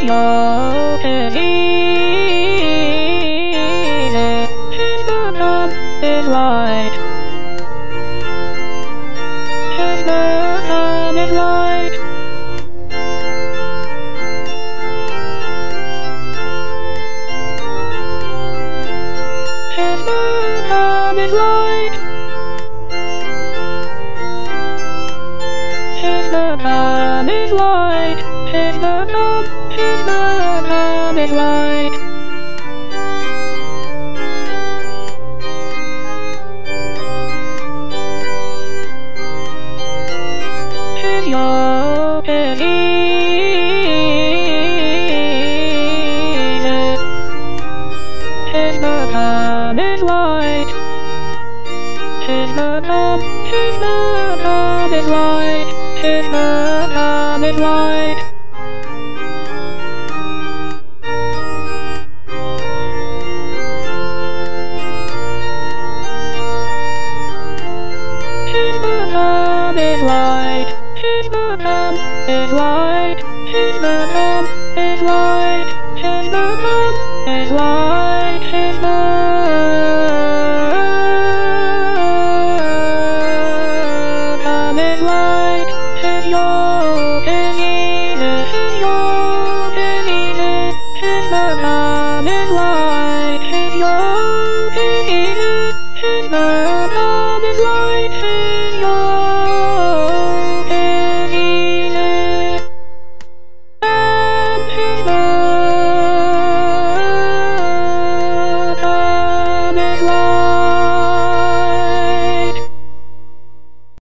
young and easy. His bottom is white. His bottom is white. His bottom is white. His bottom is white. His bottom is white. His yoke is easy. His bottom is white. His bottom is white. His bottom is white.